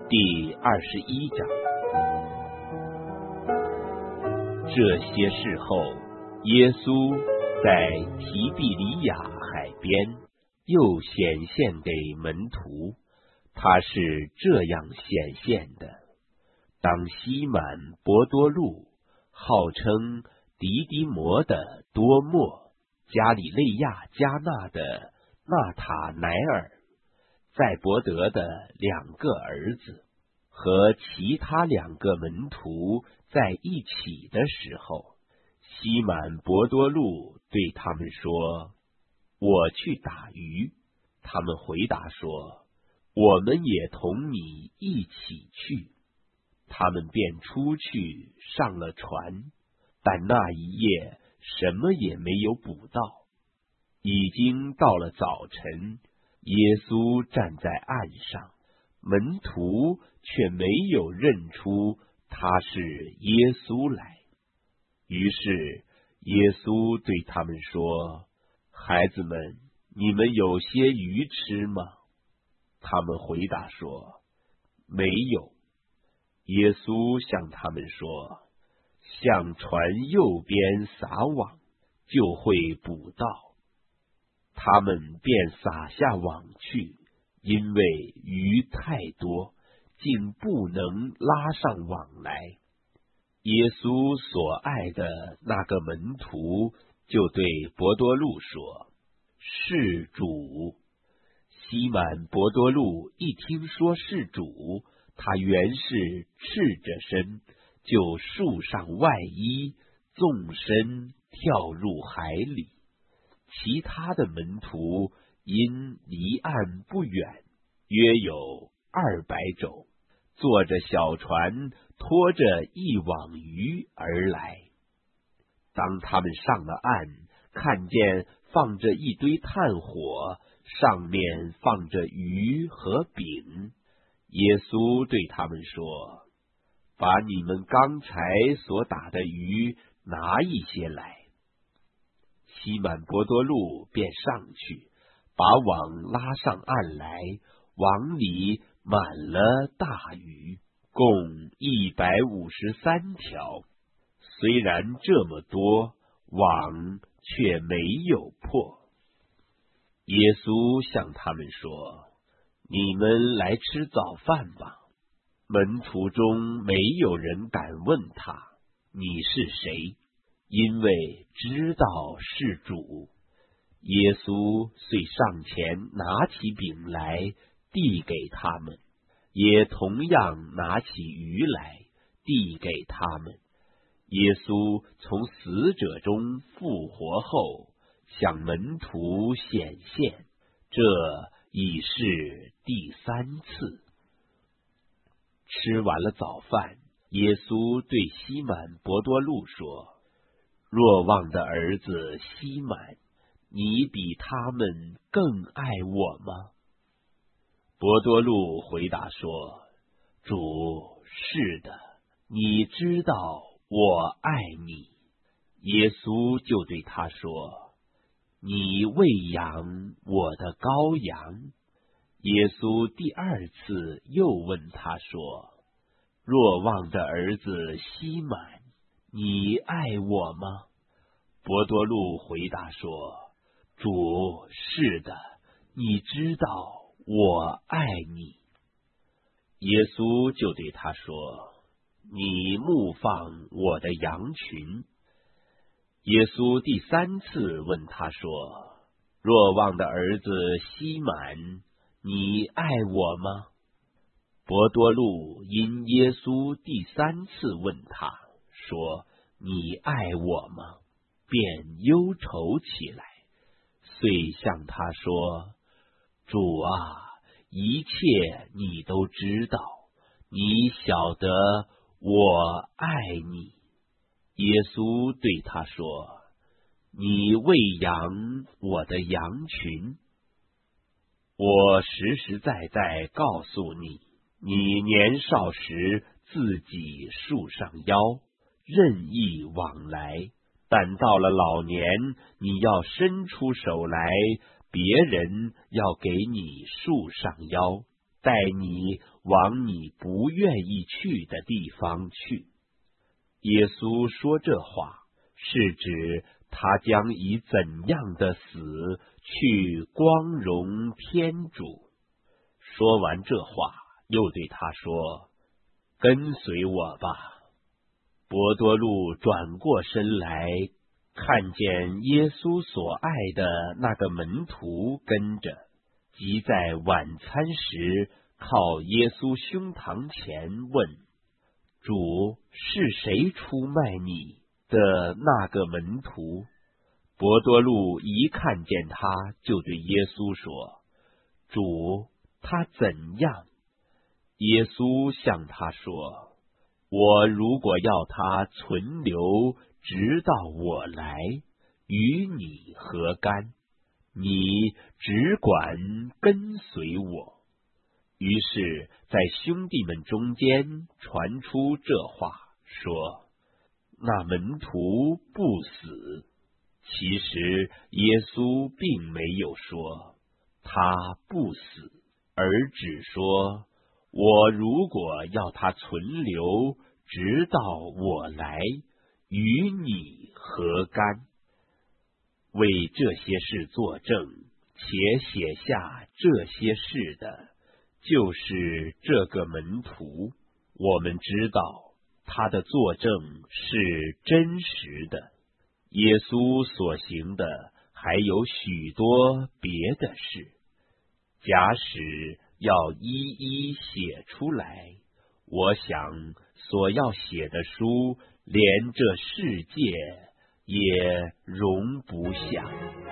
第21章。这些事后，耶稣在提比里亚海边又显现给门徒，他是这样显现的：当西满伯多禄，号称迪迪摩的多默，加里肋亚迦纳的纳塔乃尔，载伯德的2个儿子和其他2个门徒在一起的时候，西满伯多禄对他们说：我去打鱼。他们回答说：我们也同你一起去。他们便出去上了船，但那一夜什么也没有捕到。已经到了早晨，耶稣站在岸上，门徒却没有认出他是耶稣来。于是耶稣对他们说：孩子们，你们有些鱼吃吗？他们回答说：没有。耶稣向他们说：向船右边撒网，就会捕到。他们便撒下网去，因为鱼太多，竟不能拉上网来。耶稣所爱的那个门徒就对伯多禄说：是主。西满伯多禄一听说是主，他原是赤着身，就束上外衣，纵身跳入海里。其他的门徒因离岸不远，约有200肘，坐着小船，拖着一网鱼而来。当他们上了岸，看见放着一堆炭火，上面放着鱼和饼，耶稣对他们说：把你们刚才所打的鱼拿一些来。西满伯多禄便上去，把网拉上岸来，网里满了大鱼，共153条。虽然这么多，网却没有破。耶稣向他们说：你们来吃早饭吧。门徒中没有人敢问他：你是谁？因为知道是主。耶稣遂上前拿起饼来，递给他们，也同样拿起鱼来，递给他们。耶稣从死者中复活后，向门徒显现，这已是第3次。吃完了早饭，耶稣对西满伯多禄说：若望的儿子西满，你比他们更爱我吗？伯多禄回答说：主，是的，你知道我爱你。耶稣就对他说：你喂养我的羔羊。耶稣第2次又问他说：若望的儿子西满，你爱我吗？伯多禄回答说：主，是的，你知道我爱你。耶稣就对他说：你牧放我的羊群。耶稣第3次问他说：若望的儿子西满，你爱我吗？伯多禄因耶稣第3次问他说：你爱我吗？便忧愁起来，遂向他说：主啊，一切你都知道，你晓得我爱你。耶稣对他说：你喂养我的羊群。我实实在在告诉你，你年少时自己束上腰，任意往来，但到了老年，你要伸出手来，别人要给你束上腰。 带你往你不愿意去的地方去。耶稣说这话，是指他将以怎样的死去光荣天主。说完这话，又对他说：跟随我吧。伯多禄转过身来，看见耶稣所爱的那个门徒跟着，即在晚餐时靠耶稣胸膛前问：主，是谁出卖你的那个门徒？伯多禄一看见他，就对耶稣说：主，他怎样？耶稣向他说：我如果要他存留，直到我来，与你何干？你只管跟随我。于是在兄弟们中间传出这话，说：那门徒不死。其实耶稣并没有说他不死，而只说：我如果要他存留，直到我来，与你何干？为这些事作证，且写下这些事的，就是这个门徒。我们知道他的作证是真实的。耶稣所行的还有许多别的事，假使要一一写出来，我想所要写的书，连这世界也容不下。